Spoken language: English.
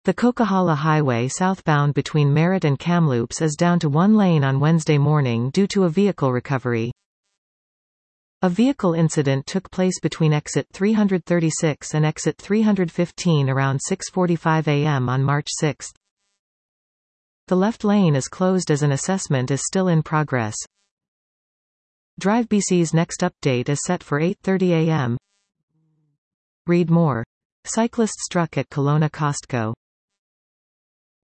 The Coquihalla Highway southbound between Merritt and Kamloops is down to one lane on Wednesday morning due to a vehicle recovery. A vehicle incident took place between exit 336 and exit 315 around 6:45 a.m. on March 6. The left lane is closed as an assessment is still in progress. Drive BC's next update is set for 8:30 a.m. Read more. Cyclist struck at Kelowna Costco.